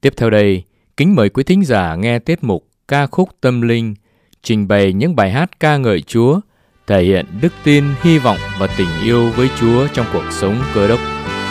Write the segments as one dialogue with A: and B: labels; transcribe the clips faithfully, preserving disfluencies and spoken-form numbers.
A: Tiếp theo đây, kính mời quý thính giả nghe tiết mục Ca khúc tâm linh, trình bày những bài hát ca ngợi Chúa, thể hiện đức tin, hy vọng và tình yêu với Chúa trong cuộc sống Cơ Đốc.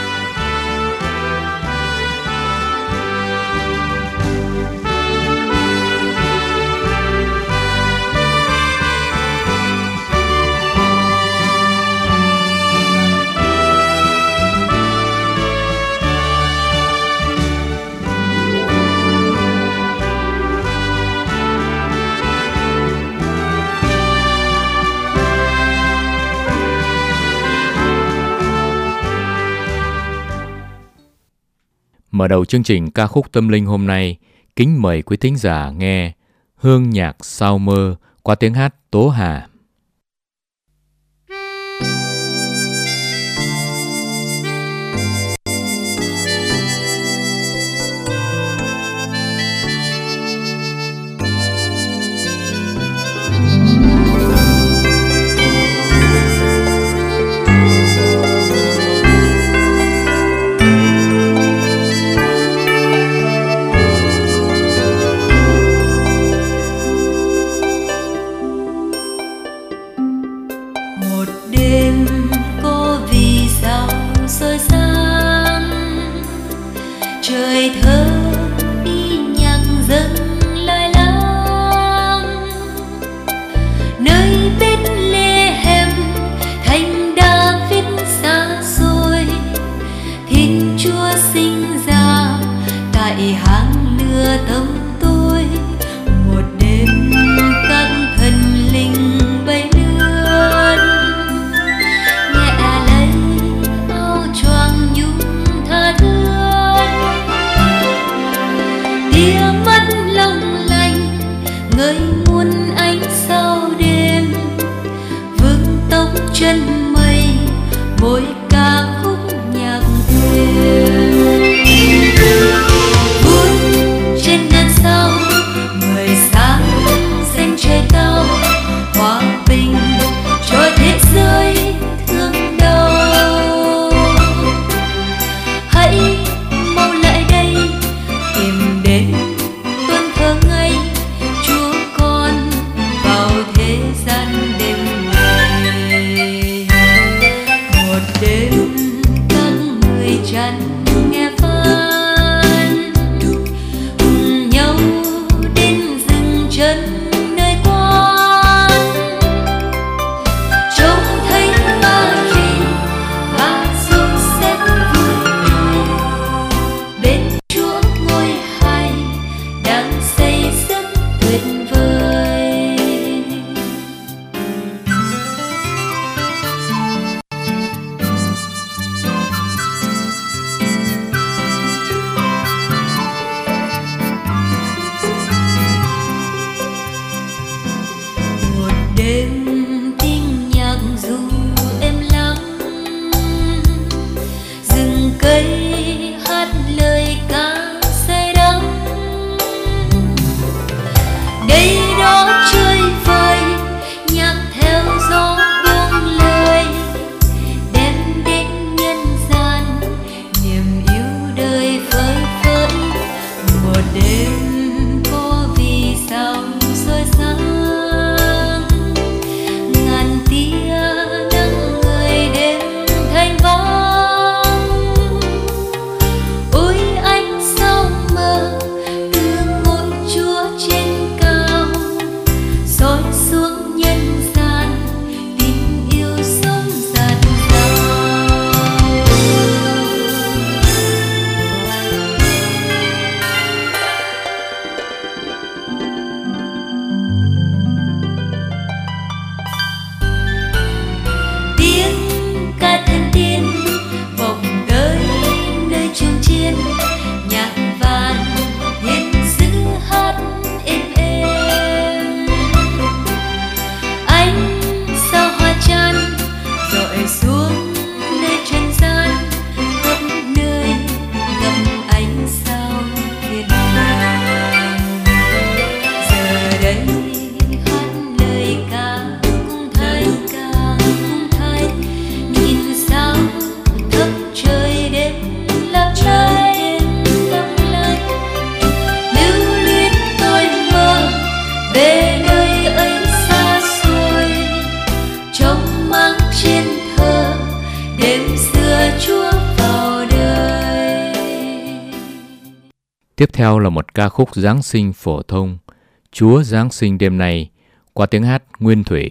A: Mở đầu chương trình Ca khúc tâm linh hôm nay, kính mời quý thính giả nghe Hương nhạc sao mơ qua tiếng hát Tố Hà.
B: Trời thơ đi nhạc dâng lai lang, nơi Bethlehem thành David xa xôi, Thiên Chúa sinh ra tại hang lửa tông tôi. Một đêm các thần linh bay lượn, nhẹ lấy áo choàng nhung tha thương. Tia mắt long lanh ngời muôn ánh sao đêm, vương tóc chân mây mỗi ca khúc nhạc thuyền. Vui trên ngàn sao người sáng xanh trời cao, hòa bình cho thế giới thương đau. Hãy mau lại đây tìm đến tuần thơ ngay Chúa con vào thế gian đêm này. Một đêm các người chăn nghe phán, cùng nhau đến dừng chân nơi quan, trông thấy Mary và Joseph vui tươi bên Chúa ngôi hài đang xây dựng tuyệt vời. Một đêm tiếng nhạc ru êm lắng, rừng cây hát lời ca say đắm. Đây đó chơi vơi nhạc theo gió buông lời, đem đến nhân gian niềm yêu đời phơi phới. Một đêm có vì sao soi sáng, ngàn tia nắng người đêm thanh vắng. Ôi ánh sao mơ từ ngôi Chúa trên cao, soi xuống nhân gian tình yêu sống dạt dào. Tiếng ca thần tiên vọng tới nơi chuông chiên, nhạc vàng thiên sứ hát êm êm. Ánh sao hoa chan rọi xuống nơi trần gian, khắp nơi ngập ánh sao thiên vàng. Giờ đây hát lời ca cùng thay ca cùng thay, nhìn sao thấp trời đêm lấp lánh lấp lánh.
A: Tiếp theo là một ca khúc Giáng sinh phổ thông, Chúa Giáng sinh đêm nay, qua tiếng hát Nguyên Thủy.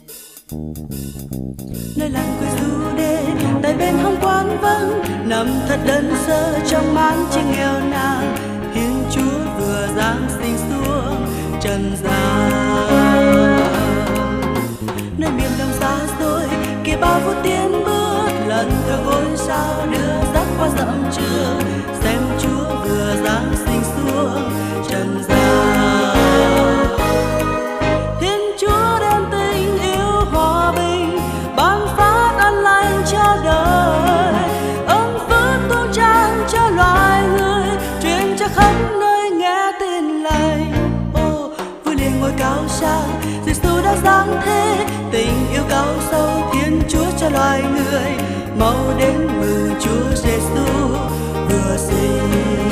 C: Nơi làng quê du đê, tại bên hông quán vắng, nằm thật đơn sơ trong màn chiêng nghèo nàn. Thiên Chúa vừa giáng sinh xuống trần gian. Nơi miền đông xa xôi, kia bao phút tiến bước, lần theo ngôi sao đưa dắt qua dặm trường, xem Chúa vừa giáng sinh xuống trần gian. Thiên Chúa đem tình yêu hòa bình ban phát an lành cho đời, ơn phước tuôn tràn cho loài người, truyền cho khắp nơi nghe tin lành. Ô vui liền ngôi cao sang, Giêsu đã giáng thế, tình yêu cao sâu Thiên Chúa cho loài người, mau đến mừng Chúa Giêsu vừa sinh.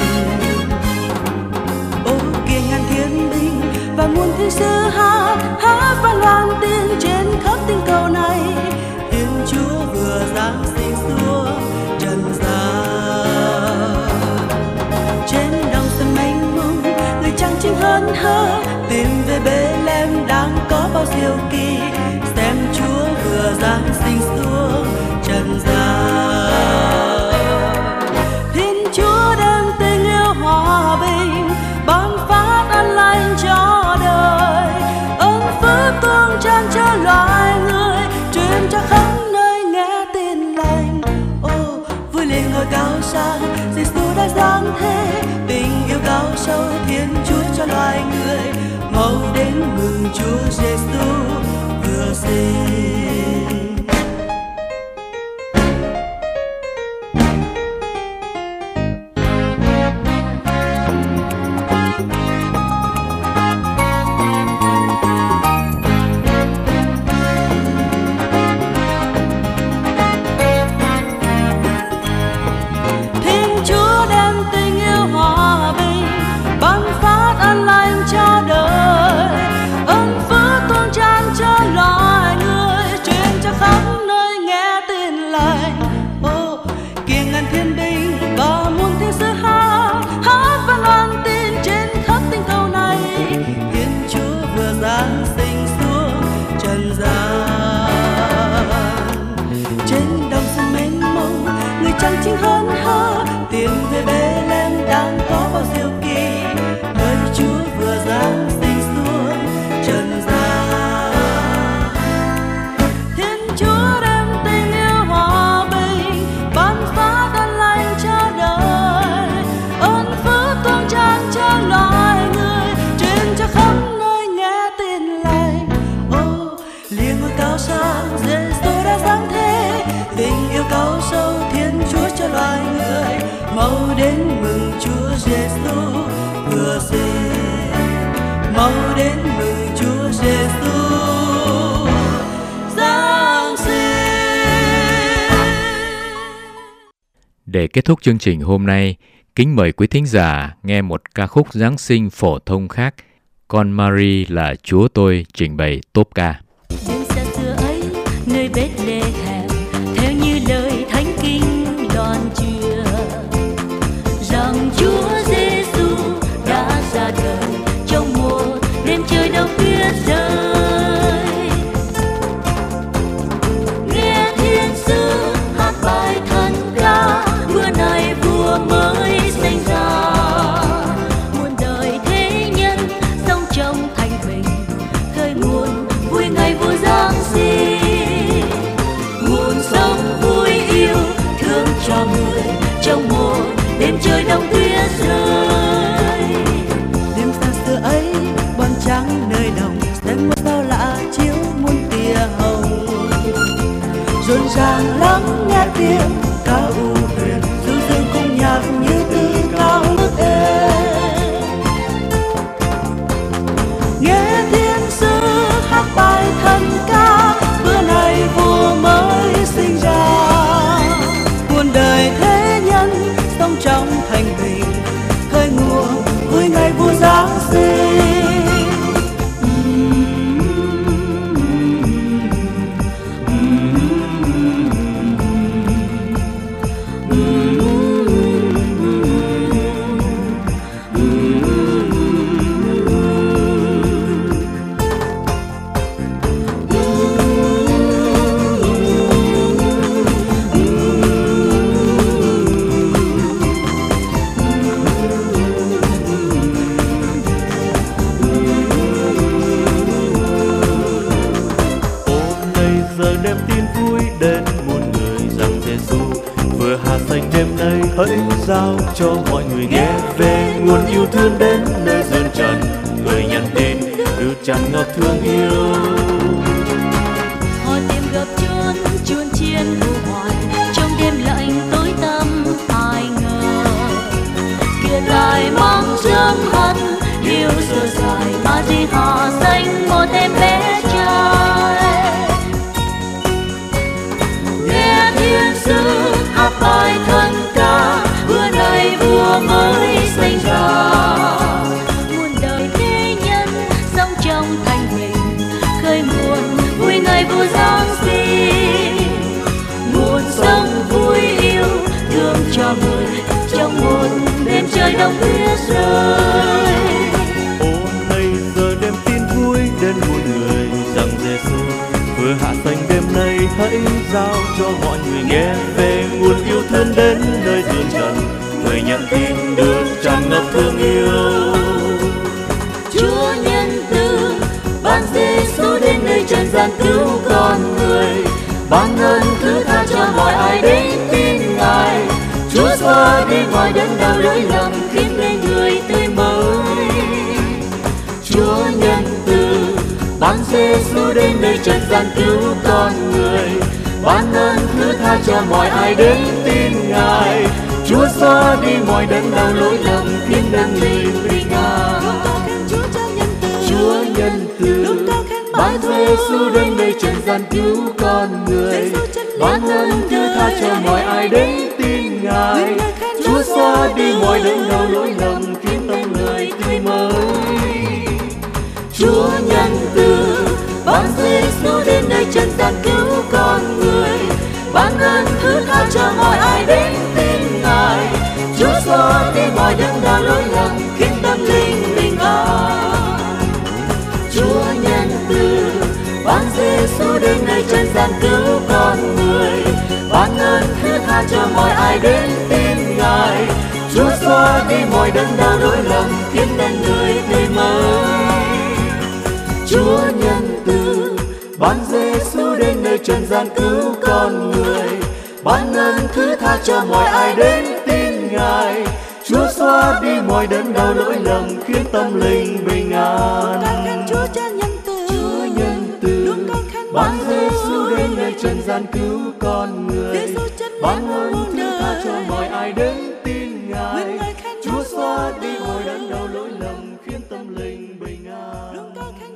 C: Ô kia ngàn thiên binh và muôn thiên sứ hát hát vang loan tiếng trên khắp tinh cầu này, Thiên Chúa vừa giáng sinh xuống trần gian. Trên đồng sân mênh mông, người trang trinh hớn hở, tìm về Bethlehem đang có bao diệu kỳ, xem Chúa vừa giáng sinh xuống trần gian. Thiên Chúa đem tình yêu hòa bình ban phát an lành cho đời, ơn phước tuôn tràn cho loài người, truyền cho khắp nơi nghe tin lành. Ô vui liền ngôi cao sang, Giêsu đã giáng thế, tình yêu cao sâu Thiên Chúa cho loài người, mau đến mừng Chúa Giêsu vừa sinh. Chinh hớn hở, tìm về Bethlehem đang có bao diệu kỳ, nơi Chúa vừa giáng sinh xuống trần gian. Thiên Chúa đem tình yêu hòa bình ban phát an lành cho đời, ơn phước tuôn tràn cho loài người, truyền cho khắp nơi nghe tin lành. Ô liền ngôi cao sang, Giêsu đã giáng thế, tình yêu cao sâu Thiên Chúa cho loài người, mau đến mừng Chúa Giêsu vừa sinh, mau đến mừng Chúa Giêsu giáng sinh.
A: Để kết thúc chương trình hôm nay, kính mời quý thính giả nghe một ca khúc Giáng sinh phổ thông khác, Con Mary là Chúa tôi, trình bày Tốp Ca.
B: Đêm xa xưa ấy, nơi Bethlehem, theo như lời thánh kinh loan truyền rằng Chúa Giêsu đã ra đời trong một đêm trời đông tuyết rơi. Nghe thiên sứ hát bài thần ca, bữa này vua mới sinh ra, muôn đời thế nhân sống trong thanh bình, khơi nguồn vui ngày vua giáng sinh. Nguồn sống vui yêu thương cho người trong một đêm trời đông tuyết rơi.
C: Đêm xa xưa ấy, bon trắng nơi đồng, xem một sao lạ chiếu muôn tia hồng, rộn ràng lắng nghe tiếng ca u huyền, du dương cùng nhạc như từ cao bước êm. Nghe thiên sứ hát bài thần ca, bữa nay vua mới sinh ra, muôn đời thế nhân sống trong thanh bình, khơi nguồn vui ngày vua giáng sinh.
D: hãy giao cho mọi người nghe về nguồn yêu thương đến nơi duyên trần. Người nhận tin đưa tràn ngọt thương yêu.
B: Họ tìm gặp chốn chuồn chiên vô hoài trong đêm lạnh tối tăm ai ngờ kia lại mang dâng hận yêu sơ dài mà gì họ xanh một em bé trai. Nghe thiên sứ hát bài thân ca vừa này vừa mới sinh ra, muôn đời thế nhân sống trong thanh bình khơi nguồn vui ngày vui Giáng sinh. Nguồn sống vui yêu thương cho người trong một đêm trời đông tuyết rơi.
D: Ô này giờ đêm tin vui đến muôn người rằng Giêsu vừa hạ sanh đêm nay, hãy giao cho mọi người nghe về nguồn yêu thương đến nơi duyên trần. Người nhận tin được tràn ngập thương yêu.
B: Chúa nhân từ ban Giêsu đến nơi trần gian cứu con người, ban ơn thứ tha cho mọi ai đến tin Ngài. Chúa xóa đi mọi đớn đau lỗi lầm khiến nên người tươi mới. Chúa nhân từ ban Giêsu đến nơi trần gian cứu con người, ban ơn thứ tha cho mọi ai đến tin Ngài. Chúa xóa đi mọi đớn đau lỗi lầm khiến nên người bình an. Chúa nhân từ ban Giêsu đến nơi trần gian cứu con người, ban ơn thứ tha cho mọi ai đến tin Ngài. Chúa xóa đi mọi đớn đau lỗi lầm khiến tâm người tươi mới. Chúa nhân từ ban Giêsu đến nơi trần gian cứu con người, ban ơn thứ tha cho mọi ai đến tin Ngài. Chúa xóa đi mọi đớn đau lỗi lầm khiến tâm linh bình an. Chúa nhân từ ban Giêsu đến nơi trần gian cứu con người, ban ơn thứ tha cho mọi ai đến tin Ngài. Chúa xóa đi mọi đớn đau lỗi lầm khiến nên người tươi mới. Chúa nhân từ ban Giêsu đến nơi trần gian cứu con người, ban ơn thứ tha cho mọi ai đến tin Ngài. Chúa xóa đi mọi đớn đau lỗi lầm khiến tâm linh bình an. Chúa nhân từ ban Giêsu đến nơi trần gian cứu con người, ban ơn thứ tha cho mọi ai đến tin Ngài. Chúa xóa đi mọi đớn đau lỗi lầm khiến tâm linh bình an.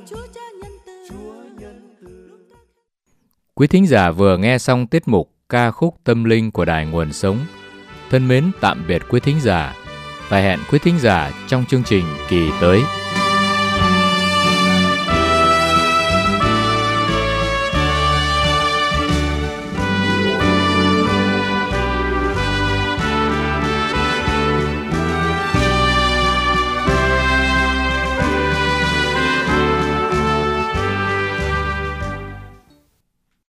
A: Quý thính giả vừa nghe xong tiết mục ca khúc tâm linh của Đài Nguồn Sống. Thân mến tạm biệt quý thính giả và hẹn quý thính giả trong chương trình kỳ tới.